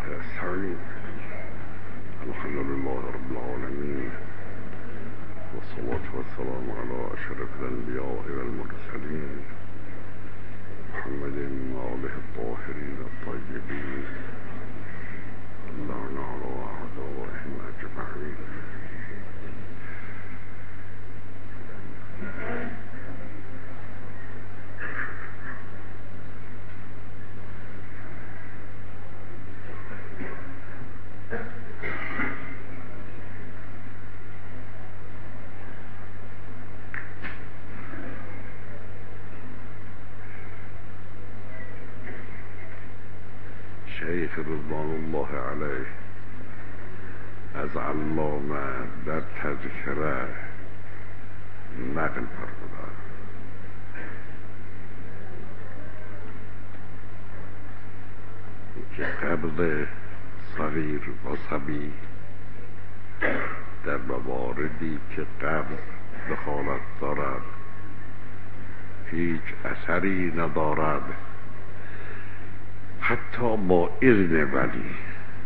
أستعين. الحمد لله رب العالمين، والصلاة والسلام على أشرف الأنبياء والمرسلين محمد وآله الطاهرين الطيبين، اللهم على أعدائهم أجمعين. شیخ رضوان الله علیه از علامه در تذکره نقل فرموده که قبض صغیر و صبی در مواردی که قبض دخالت دارد هیچ اثری ندارد حتی با اذن ولی.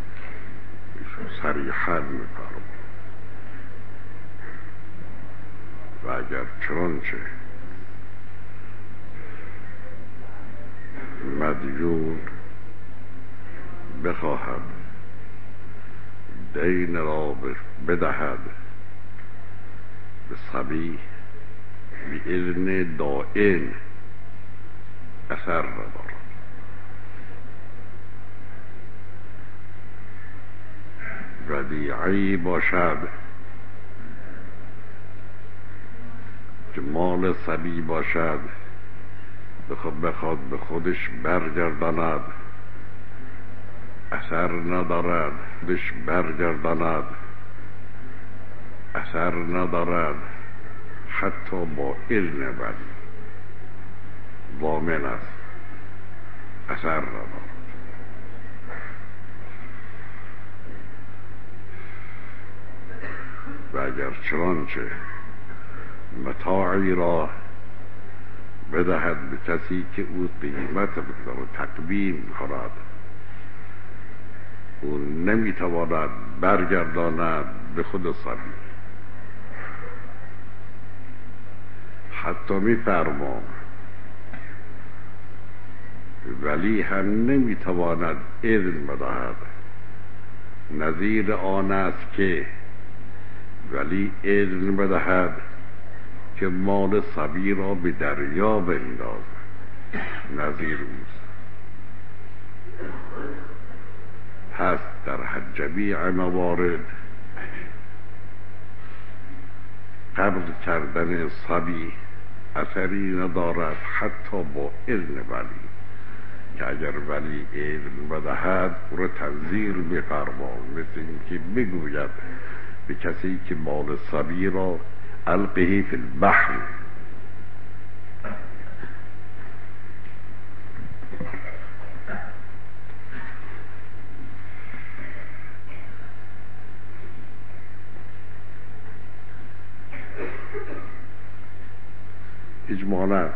صریحاً می‌فرماید و اگر چنانچه مدیون بخواهد دین را بدهد به صبی باذن دائن اثر ندارد. ودیعی باشد که مال صبی باشد بخواد به خودش برگرداند اثر ندارد، خودش برگرداند اثر ندارد حتی با اذن ولی ضامن است اثر ندارد. و اگر چنانچه متاعی را بدهد به کسی که او قیمت بگذارد و تقویم کند او نمیتواند برگرداند به خود صبی. حتی میفرماید ولی هم نمیتواند اذن بدهد. نظیر آن است که ولی اذن بدهد که مال صبی را به دریا بندازد. نظیر اوست. پس در جمیع موارد قبض کردن صبی اثری ندارد حتی با اذن ولی، که اگر ولی اذن بدهد او را تنظیر می‌فرماید، مثل اینکه بگوید به کسی که مال صبی را القه فی البحر. اجمالا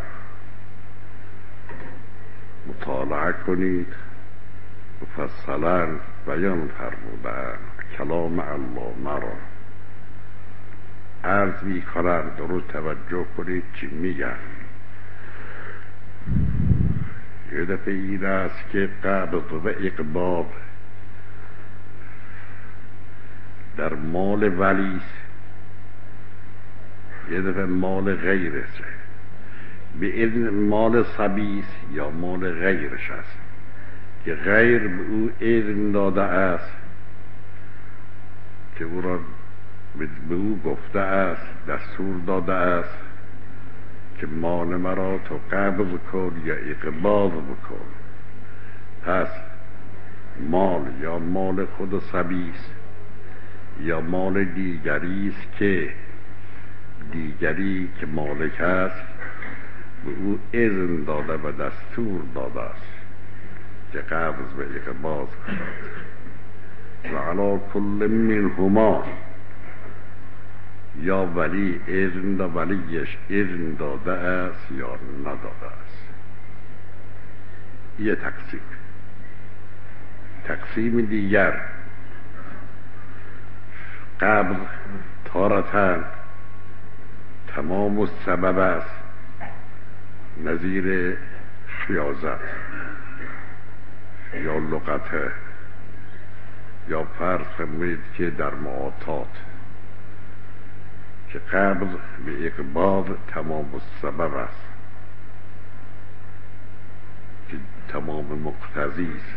مطالعه کنید مفصلا بیان فرمودن کلام علامه را. عرض می کنند درست توجه کنید چی میگن. یه دفعه این است که قبض و اقباض در مال ولی، یه دفعه مال غیرش به اذن مال صبی یا مال غیرش است که غیر به او اذن داده است که او را به او گفته است، دستور داده است که مال مرا تو قبض کن یا اقباض بکن. پس مال یا مال خود صبی است یا مال دیگری است که دیگری که مالک است به او اذن داده و دستور داده است که قبض و اقباض کند. و علی کل منهما یا ولی اذن دا ولیش اذن داده است یا نداده است. یه تقسیم دیگر قبض تارتاً تمام السبب است، نظیر حیازت یا لغته، یا فرض فرمایید که در معاطات که قبض به اقباض تمام السبب است که تمام مقتضی است،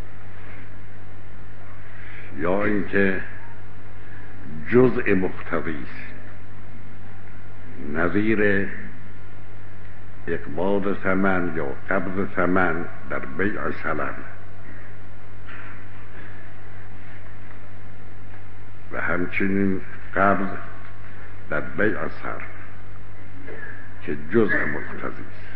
یا اینکه جزء مقتضی است، نظیر اقباض ثمن یا قبض ثمن در بیع سلم و همچنین قبض در بیع صرف که جزء مقتضی است،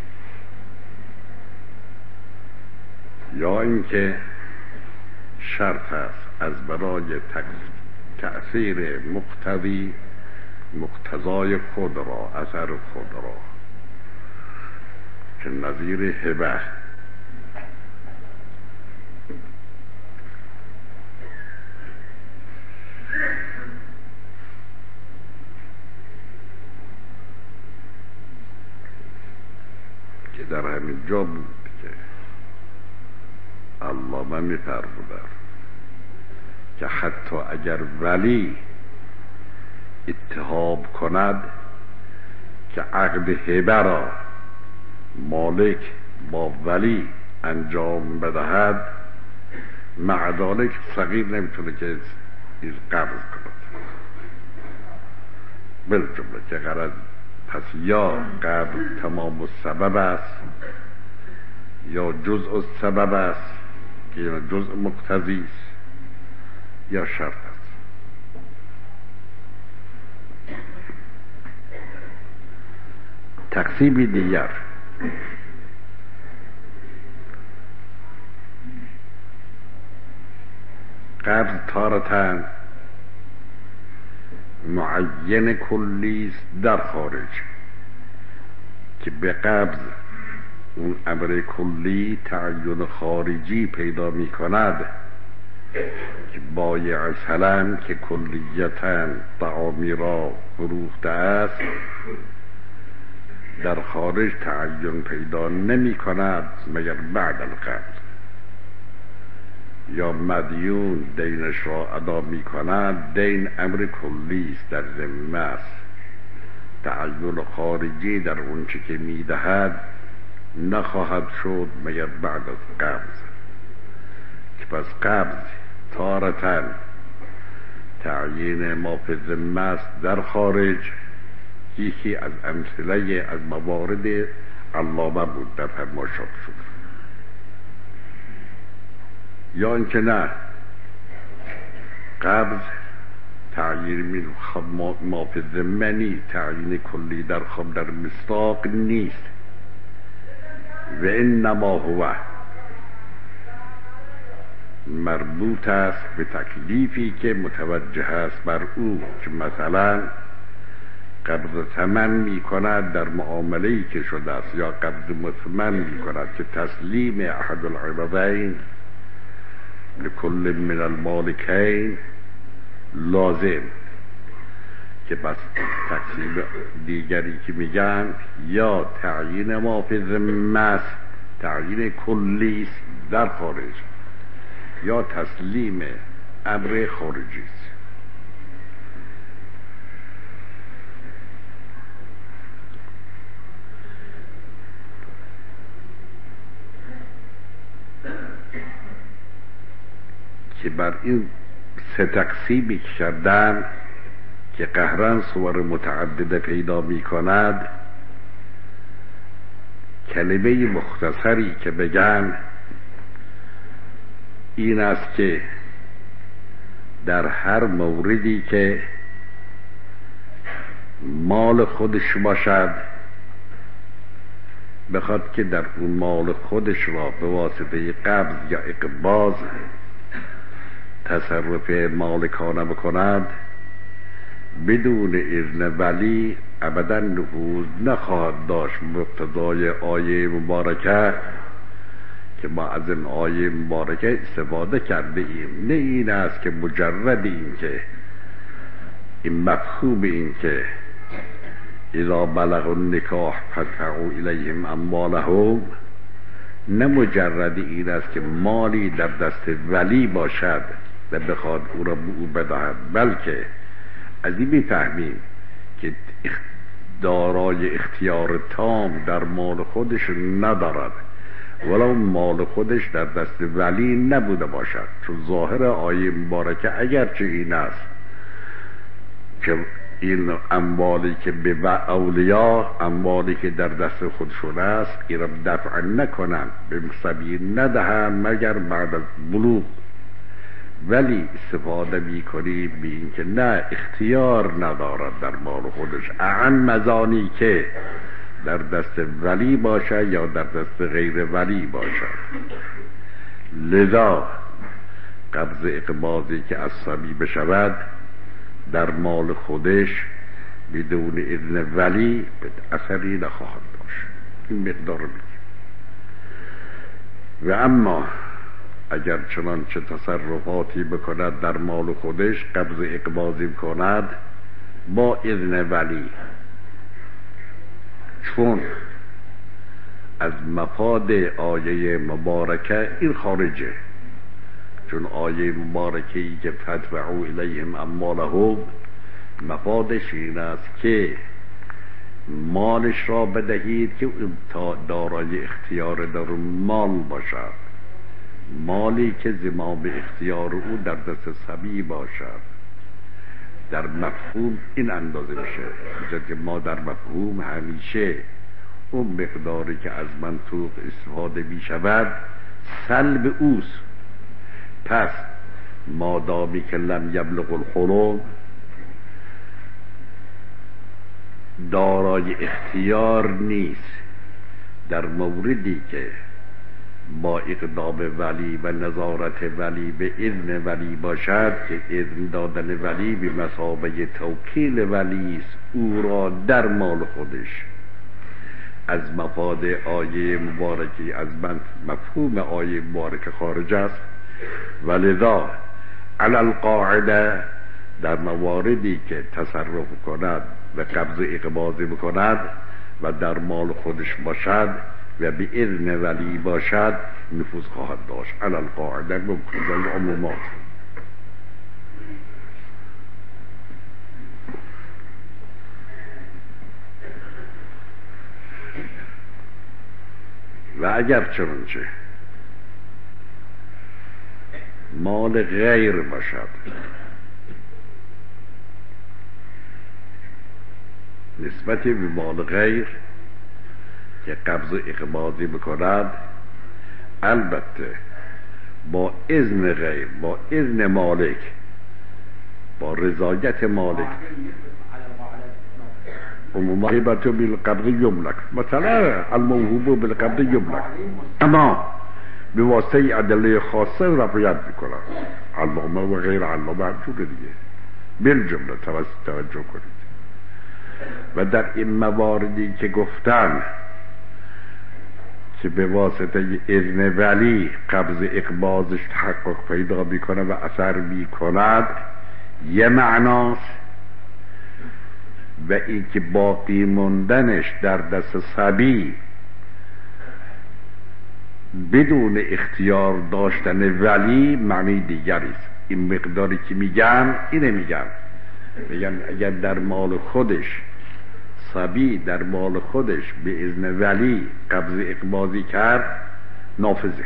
یا اینکه شرط است از برای تأثیر مقتضی مقتضای خود را، اثر خود را، که نظیر هبه که در همین جا بود که علامه می‌فرمودند که حتی اگر ولی اتهام کند که عقد هبه را مالک با ولی انجام بدهد، مع ذلک فقیر نمیتونه که این قبض کند، بالجمله که غرض پس یا قبض تمام السبب است یا جزء السبب است که جزء مقتضی است یا شرط است. تقسیم دیگر قبض تارتاً معین کلی است در خارج که به قبض اون امر کلی تعین خارجی پیدا می کند که بایع سلم که کلیتاً طعامی را فروخته است در خارج تعین پیدا نمی کند مگر بعد القبض، یا مدیون دینش را ادا می کند، دین امر کلی است در ذمه است، تعین خارجی در اون چه که می دهد نخواهد شد مگر بعد از قبض، که پس قبض تارتاً تعیین ما فی ذمه است در خارج. یکی از امثله از موارد علامه بود در فرمایشات شد. یا اینکه نه، قبض تعیین ما فی ذمه نیست، تعیین کلی در خب در مصداق نیست، و انما هو مربوط است به تکلیفی که متوجه است بر او، که مثلا قبض ثمن می کند در معامله‌ای که شده است، یا قبض مثمن می کند که تسلیم احد العوضین لکل من المالکین لازم، که بس تقسیم دیگری که میگن یا تعیین ما فی ذمه است، تعیین کلی است در خارج، یا تسلیم امر خارجی است. که بر این سه تقسیمی که کردن که قهرن صور متعدده پیدا می کند، کلمه مختصری که بگن این است که در هر موردی که مال خودش باشد، بخواد که در اون مال خودش را به واسطه قبض یا اقباض تصرف مالکانه بکند، بدون اذن ولی ابدا نفوذ نخواهد داشت مقتضای آیه مبارکه که ما از این آیه مبارکه استفاده کرده ایم، نه این است که مجرد این که این مفهوم این که اذا بلغوا النکاح فادفعوا الیهم اموالهم، نه مجرد این است که مالی در دست ولی باشد و بخواد او را به او بدهد، بلکه از این میفهمیم که دارای اختیار تام در مال خودش ندارد، ولو مال خودش در دست ولی نبوده باشد. چون ظاهر آیه مبارکه اگرچه این است که این اموالی که به اولیا، اموالی که در دست خودشون است، این را دفع نکنن، به سبیل ندهن مگر بعد از بلوغ، ولی استفاده میکنی به این که نه اختیار ندارد در مال خودش، اعن مزانی که در دست ولی باشه یا در دست غیر ولی باشه. لذا قبض اقباضی که عصبی بشود در مال خودش بدون اذن ولی به اثری نخواهد داشت. این مقدار رو بگیم. و اما اگر چنانچه تصرفاتی بکند در مال خودش، قبض اقباضی کند با اذن ولی، چون از مفاد آیه مبارکه این خارجه. چون آیه مبارکه‌ای که فادفعوا الیهم اموالهم مفادش این است که مالش را بدهید که تا دارای اختیار در مال باشد، مالی که زمام اختیار او در دست صبی باشد. در مفهوم این اندازه میشه، بجد که ما در مفهوم همیشه اون مقداری که از منطوق استفاده میشود سلب اوست. پس مادامی که لم یبلغ الحلم دارای اختیار نیست، در موردی که با اقدام ولی و نظارت ولی به اذن ولی باشد، که اذن دادن ولی به مثابه توکیل ولی است او را در مال خودش، از مفاد آیه مبارکی، از مفهوم آیه مبارک خارج است. ولذا علی القاعده در مواردی که تصرف کند و قبض اقباضی بکند و در مال خودش باشد و به اذن ولی باشد نفوذ خواهد داشت. علی القاعده ممکن العمومات. و اگر چنانچه مال غیر باشد، نسبت به مال غیر که قبض اقباضی بکند، البته با اذن غیر، با اذن مالک، با رضایت مالک، عموما هبت بالقبض یملک، مثلا الموهوب بالقبض یملک، اما به واسطه ادله خاصه رفعیت میکنن، علامه و غیر علامه همچون دیگه بالجمله توجه کنید. و در این مواردی که گفتن که به واسطه اذن ولی قبض اقباضش تحقق پیدا میکنه و اثر میکند، یه معناست، و این که باقی موندنش در دست صبی بدون اختیار داشتن ولی معنی دیگری است. این مقداری که میگم اینه، میگم اگر در مال خودش صبی در مال خودش به اذن ولی قبض اقباضی کرد، نافذه.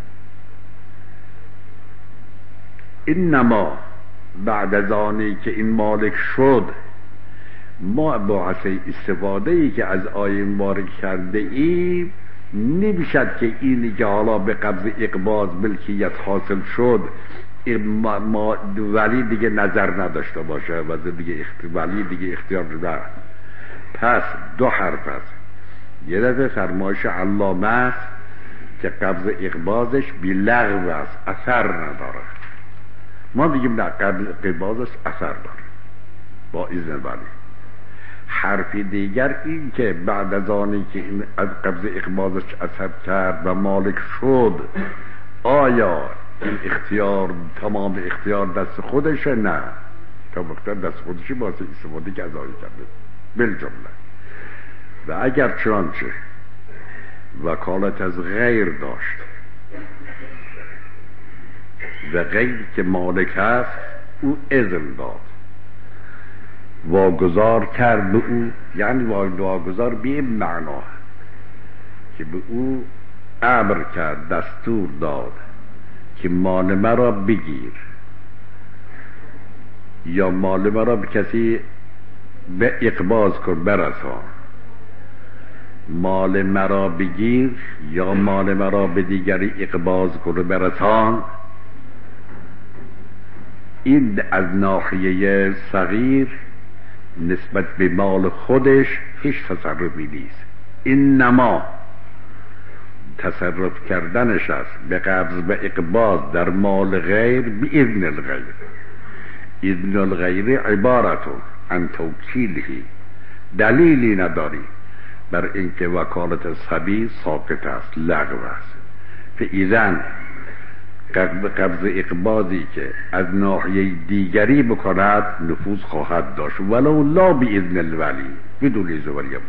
انما بعد از آنی که این مالک شد، ما باعث استفاده ای که از آیه مبارک کرده ایم، نمیشد که اینی که حالا به قبض اقباض ملکیت حاصل شد ما ولی دیگه نظر نداشته باشه و دیگه ولی دیگه اختیار نداره. پس دو حرف است. یه دفعه فرمایش علامه است که قبض اقباضش بی لغو است، اثر نداره. ما میگیم نه، قبض اقباضش اثر داره با اذن ولی. حرف دیگر این که بعد از آنی که این از قبض اقباضش اثر کرد و مالک شد، آیا این اختیار تمام اختیار دست خودشه؟ نه، تا وقتا دست خودشی واسه استفاده که از آیه کرده بالجمله. و اگر چنانچه وکالت از غیر داشت و غیر که مالک هست او اذن داد، واگذار کرد به او، یعنی واگذار به این معنا که به او امر کرد، دستور داد که مال مرا بگیر یا مال مرا به کسی به اقباض کن برسان، مال مرا بگیر یا مال مرا به دیگری اقباض کن و برسان، این از ناحیه صغیر نسبت به مال خودش هیچ تصرفی نیست. اینما تصرف کردنش است به قبض و اقباض در مال غیر به اذن الغیر. اذن الغیر عبارتون عن توکیلهی، دلیلی نداری بر اینکه وکالت صبی ساقط است، لغو است. فاذن قبض اقباضی که از ناحیه دیگری بکند نفوذ خواهد داشت، ولو لا باذن الولی، بدون اجازه ولی بود.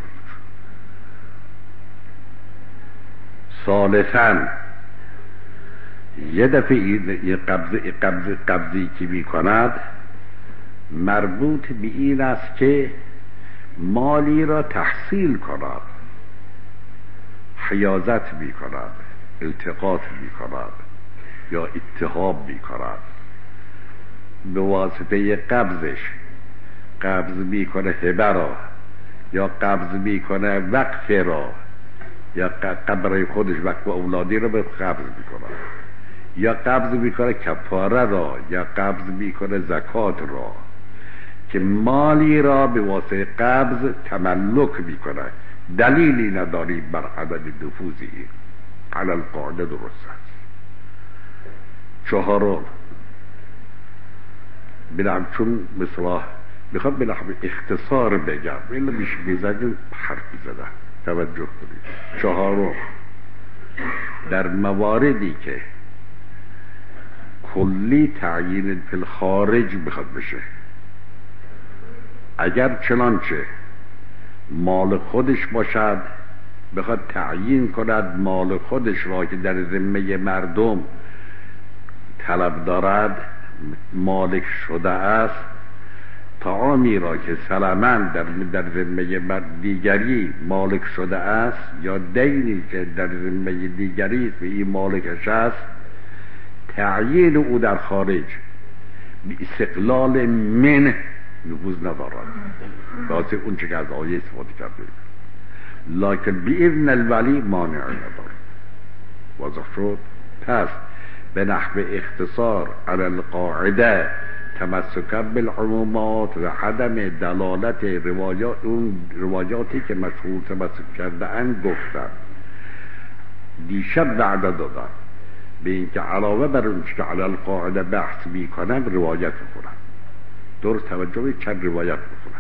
ثالثاً یه دفعه این قبضی که میکند مربوط به این است که مالی را تحصیل کند، حیازت میکند، التقاط میکند یا اتهاب میکند، به واسطه قبضش قبض میکنه هبه را یا قبض میکنه وقف را یا قبر خودش وقف اولادی را به قبض میکنه یا قبض میکنه کفاره را یا قبض میکنه زکات را، که مالی را به واسطه قبض تملک میکنه، دلیلی نداری بر عدم نفوذی علی القاعده درست است. چهارم، بنام چون مثلا میخوام به نحو اختصار بگم، این میشه میزنیم حرف زدن، توجه کنید. چهارم، در مواردی که کلی تعیین فی الخارج بخواد بشه، اگر چنانچه مال خودش باشد بخواد تعیین کند مال خودش را که در ذمه مردم طلب دارد مالک شده است، طعامی را که سلما در ذمه دیگری مالک شده است یا دینی که در ذمه دیگری به این مالکش است، تعیین او در خارج به استقلال من نفوذ ندارد، واسه اون چه که از آیه استفاده کرده، لکن باذن الولی مانع ندارد. واضح شد؟ پس به نحو اختصار علی القاعده تمسکا بالعمومات و عدم دلالت اون روایاتی که مشهور تمسک کرده اند گفتن. دیشب وعده دادن به اینکه علاوه بر اون که علی القاعده بحث میکنن روایت بکنن. درست توجه چند روایت بکنن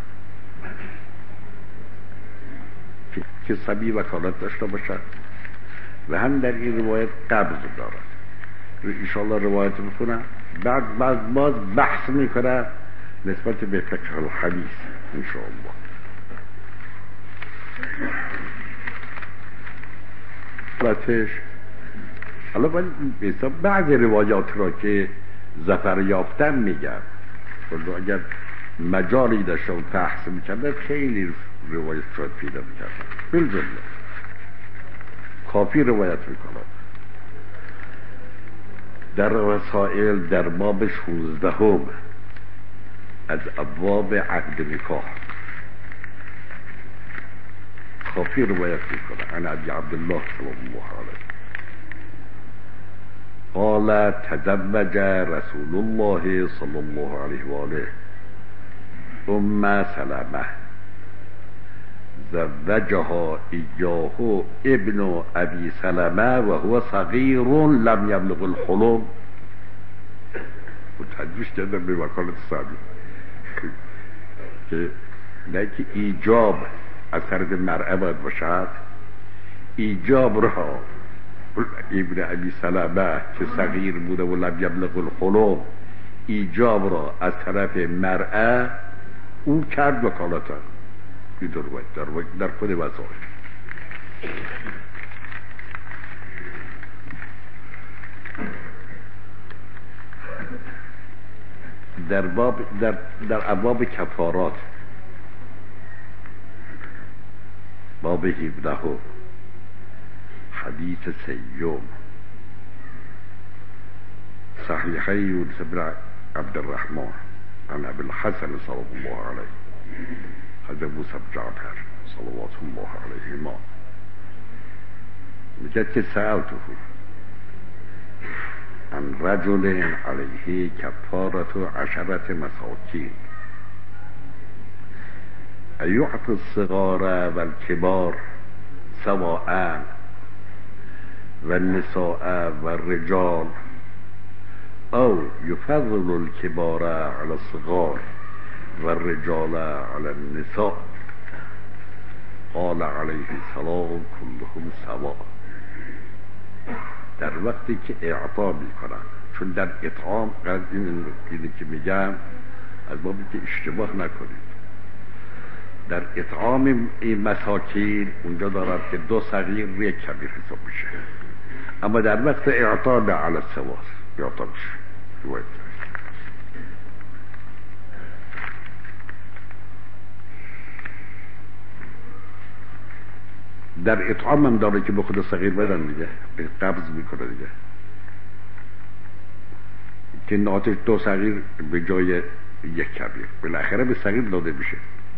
که صبی وکالت داشته باشد و هم در این روایت قبض دارد. انشاءالله روایت بکنن، بعد باز بحث میکنن نسبت به فقه الحدیث انشاءالله. حالا باید بعضی روایات را که ظفر یافتن میگم، اگر مجالی داشته و بحث میکردن خیلی روایت شاید پیدا میکردن، بالجمله کافی روایت میکنن. در رسائل در باب 16 از ابواب عقد نکاح کافی روایت میکنه. عن ابی عبدالله صلی الله علیه قال تزوج رسول الله صلی الله علیه و آله سلمه زوجها ایاه ابن ابی سلمه و هو صغیر لم یبلغ الحلم. و تدریش کردن به وکالت صحابی که نه که ایجاب از طرف مرأه باید باشد. ایجاب را ابن ابی سلمه که صغیر بوده و لم یبلغ الحلم، ایجاب را از طرف مرأه او کرد وکالتا. این در خود وسائل. در ابواب کفارات باب 17 حدیث سیوم صحیحه یونس بن عبدالرحمن عن ابی الحسن صلی الله علیه حضرت موسی بن جعفر صلوات الله علیهما میگه که سألته عن رجل علیه کفارة 10 مساکین ایعطی الصغار و الکبار سواء و النساء و الرجال او یفضل الکبار علی الصغار و الرجال علی النساء. قال علیه السلام كلهم سواء. در وقتی که اعطا میکنن، چون در اطعام اینی که میگم از بابی که اشتباه نکنید، در اطعام این مساکین اونجا دارد که 2 صغیر و 1 کبیر حساب میشه، اما در وقت اعطا نه علی السواس اعطا میشه. در اطعام هم داره که به خود صغیر بدن دیگه، قبض میکنه دیگه، که ناتش 2 صغیر به جای 1 کبیر بالاخره به صغیر داده میشه.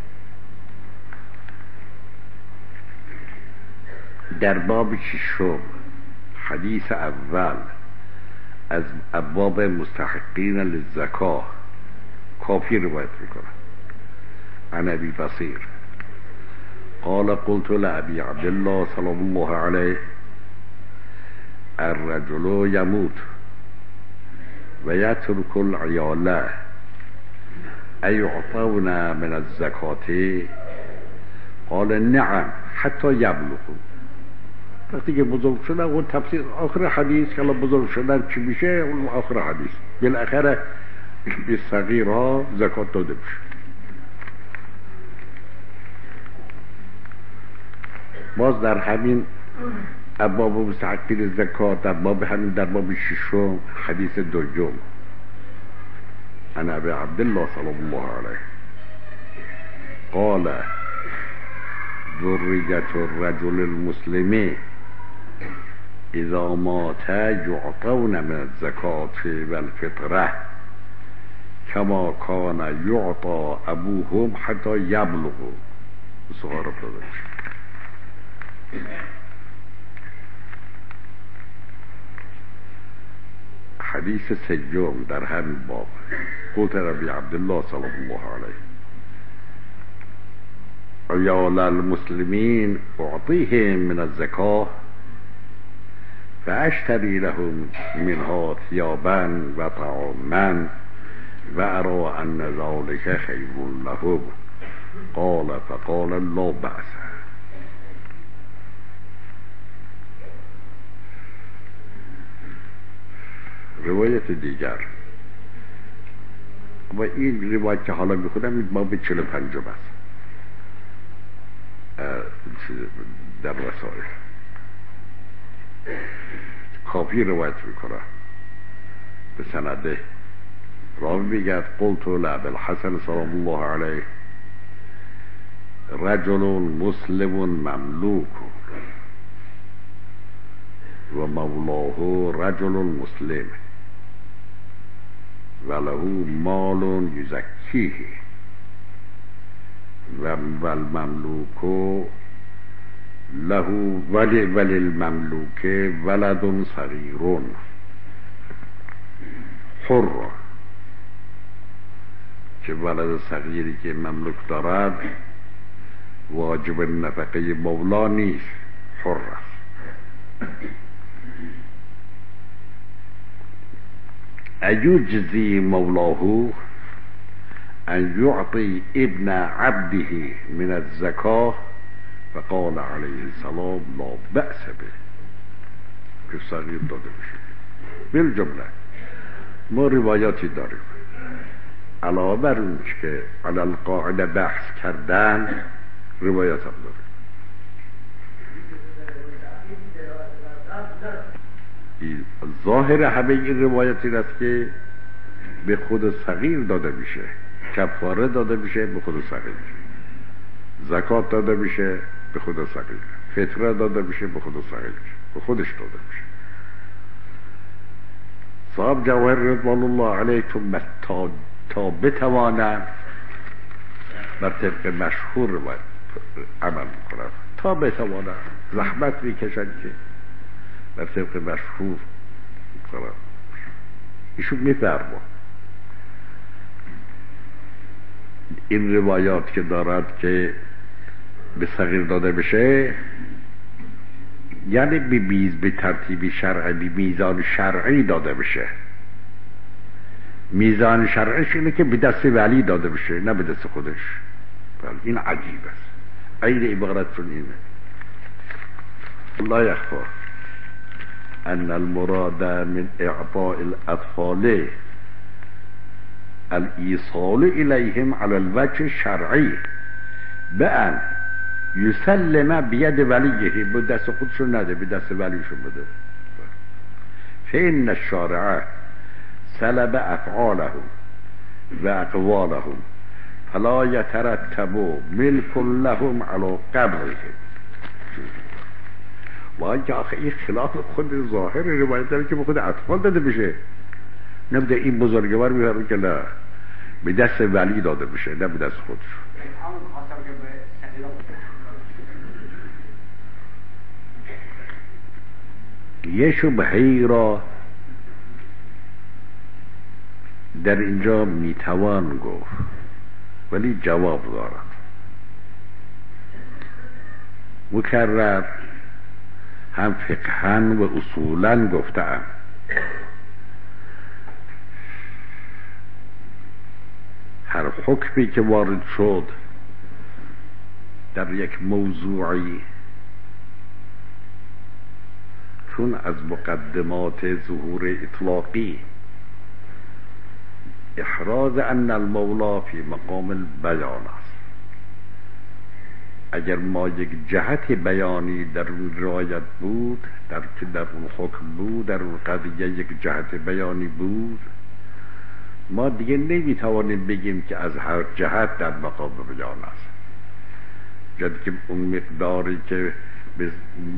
در باب 6 حدیث اول از ابواب مستحقین للزکاه کافی روایت میکنه. عن ابی بصیر قال قلت لأبي عبد الله صلى الله عليه الرجل يموت ويترك العيال أيعطون من الزكاة؟ قال نعم حتى يبلغوا. وقتی که بزرگ شدن اون تفسیر آخر حدیث که بزرگ شدن چی میشه اون آخر حدیث بالاخره به صغیرها زکات داده میشه. باز در همین ابواب مستحقین زکات در باب 6 حدیث دوم عن ابی عبدالله صلی الله علیه قال ذریة الرجل المسلم اذا مات يعطون من الزکاة والفطرة كما كان يعطى ابوهم حتى يبلغوا. سهار دادش. حدیث سیوم در همین باب قلت ربی عبدالله صلی الله علیه عیال المسلمین اعطیهم من الزکاه فاشتری لهم منها ثيابا و طعاما و ارى ان ذلك خیر لهم. قال فقال لا بأس. روایت دیگر و این روایت که حالا میخونم این باب 45 است در رسائل کافی روایت میکنه به سنده. راوی میگه قلت لأبي الحسن سلام الله علیه رجل مسلم مملوک و مولاه رجل مسلم وله مال یزکیه و المملوک له ولی المملوک ولد صغیر حر، که ولد صغیری که مملوک دارد واجب نفقه مولا نیست، حر است. ایجزی مولاه ان یعطی ابن عبده من الزکاه فقال علیه السلام لا بأس به، که صغیر داده بشه. بالجمله ما روایاتی داریم علاوه بر اون که علی القاعده بحث کردن، روایات هم داریم. ظاهر همه این روایت این است که به خود صغیر داده میشه، کفاره داده میشه به خود صغیر، زکات داده میشه به خود صغیر، فطره داده میشه به خود صغیر، به خودش داده میشه. صاحب جواهر رضوان الله علیکم تا بتوانم بر طبق مشهور باید عمل میکنم، تا بتوانم زحمت میکشن که بر طبق مشهور میکنم. ایشون میفرما این روایات که دارد که به صغیر داده بشه، یعنی به ترتیب شرعی، به میزان شرعی داده بشه. میزان شرعیش اینه که به دست ولی داده بشه، نه به دست خودش. این عجیب است. عین عبارتشون اینه. لا یخفا ان المراد من اعطاء الاطفال الایصال الیهم على الوجه الشرعی بان یسلم بید ولیه، به دست خودشون نده، به دست ولیشون بده. فإن الشارع سلب افعالهم و اقوالهم فلا یترتب ملک لهم علی قبرهم. وای که آخه این خلاف خود ظاهر روایت داره که به خود اطفال داده بشه. نمیده این بزرگوار میفرمه که نه، به دست ولی داده بشه، نه به دست خودش. یه شبهه‌ای را در اینجا میتوان گفت ولی جواب دارد. مکرر هم فقهاً و اصولاً گفته‌ام هر حکمی که وارد شد در یک موضوعی، چون از مقدمات ظهور اطلاقی احراز ان المولا فی مقام البیان است، اگر ما یک جهت بیانی در اون رعایت بود، در اون حکم بود، در اون قضیه یک جهت بیانی بود، ما دیگه نمیتوانیم بگیم که از هر جهت در مقام بیان است. جدی که اون مقداری که به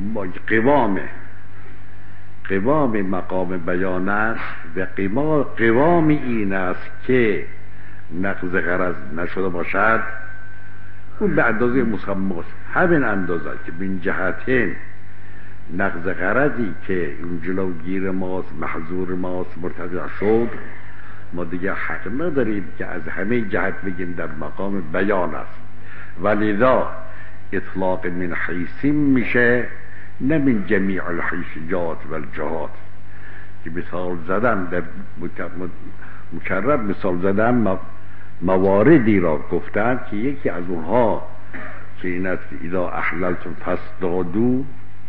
قوام مقام بیان است و قوام این است که نقض غرض نشده باشد، اون به اندازه مسمى است. همین اندازه که بین جهتین نقض غرضی که اون جلوگیر ماست، محظور ماست، مرتفع شد، ما دیگه حق نداریم که از همه جهت بگیم در مقام بیان است. ولذا اطلاق من حیث میشه، نه من جمیع الحیثیات و الجهات. که مثال زدم در مکرر مثال زدم مواردی را گفتن که یکی از اونها که این است که اذا احللتم فاصطادوا،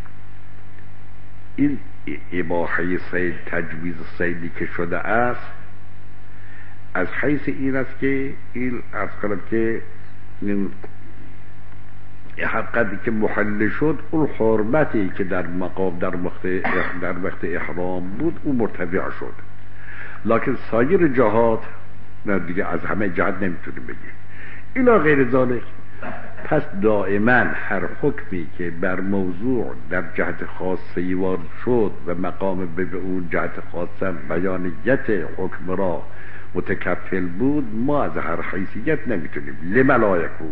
این اباحه صید، تجویز صیدی که شده است، از حیث این است که این از کنم که این حقیقتی که محل شد، اون حرمتی که در مقام در وقت احرام بود اون مرتفع شد. لکن سایر جهات نه دیگه، از همه جهت نمیتونیم بگیم. الا غیر ذالک، پس دائما هر حکمی که بر موضوع در جهت خاصی وارد شد و مقام به اون جهت خاصه بیانیت حکم را متکفل بود، ما از هر حیثیت نمیتونیم. لما لا یکون،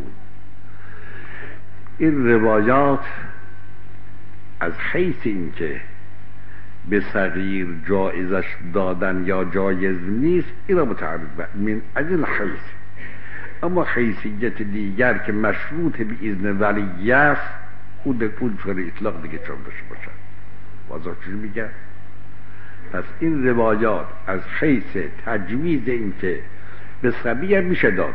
این روایات از حیث این که به صغیر جایزش دادن یا جایز نیست، این را متعرض من از این حیث. اما حیثیت دیگر که مشروط به اذن ولی است، اون چون اطلاق دیگه چون داشته باشد. واضح چیزی میگه؟ پس این روایات از حیث تجویز این که به صبی هم میشه داد،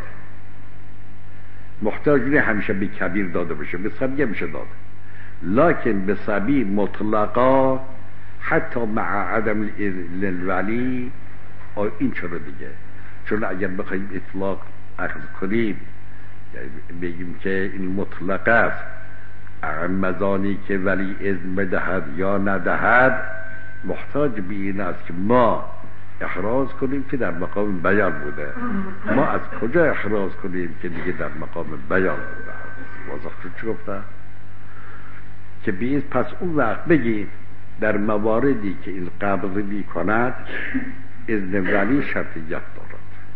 محتاج نه همیشه به کبیر داده بشه، به صبی هم میشه داد، لکن به صبی مطلقا حتی مع عدم الولی. این چرا دیگه؟ چون اگر بخوایم اطلاق اخذ کنیم بگیم که این مطلق است، مزانی که ولی اذن بدهد یا ندهد، محتاج به این است که ما احراز کنیم که در مقام بیان بوده. ما از کجا احراز کنیم که دیگه در مقام بیان بوده؟ واضح شد چی گفتم؟ که بیست پس اون وقت بگیم در مواردی که این قبض می کند اذن ولی شرطیت دارد.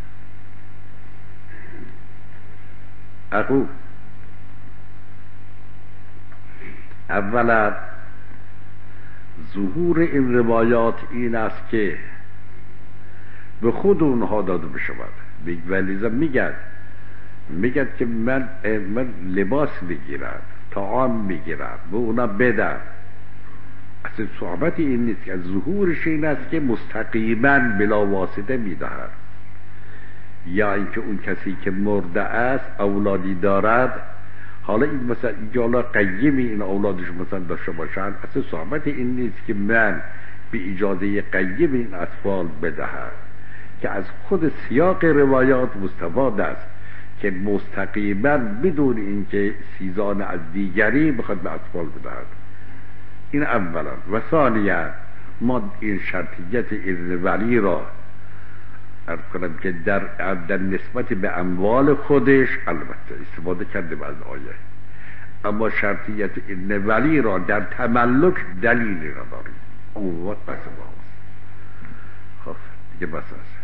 اقول اولا ظهور این روایات این است که به خود اونها داده بشود. ولیزا میگد که من لباس بگیرم، طعام بگیرم، به اونا بدم. اصلا صحبت این نیست که ظهورش این است که مستقیما بلا واسطه میدهد، یا اینکه اون کسی که مرده است اولادی دارد، حالا این مثلا اینجا قیمی این اولادش مثلا داشته باشن، اصلا صحبت این نیست که من به اجازه قیم این اطفال بدهم، که از خود سیاق روایات مستفاد است که مستقیما بدون اینکه سیزان از دیگری بخواد به اطفال بدهد. این اولا. و ثانیا ما این شرطیت اذن ولی را عرض کنم که در نسبت به اموال خودش البته استفاده کردیم از آیه، اما شرطیت اذن ولی را در تملک دلیلی نداریم. اون وقت بس ماست. خب دیگه بس است.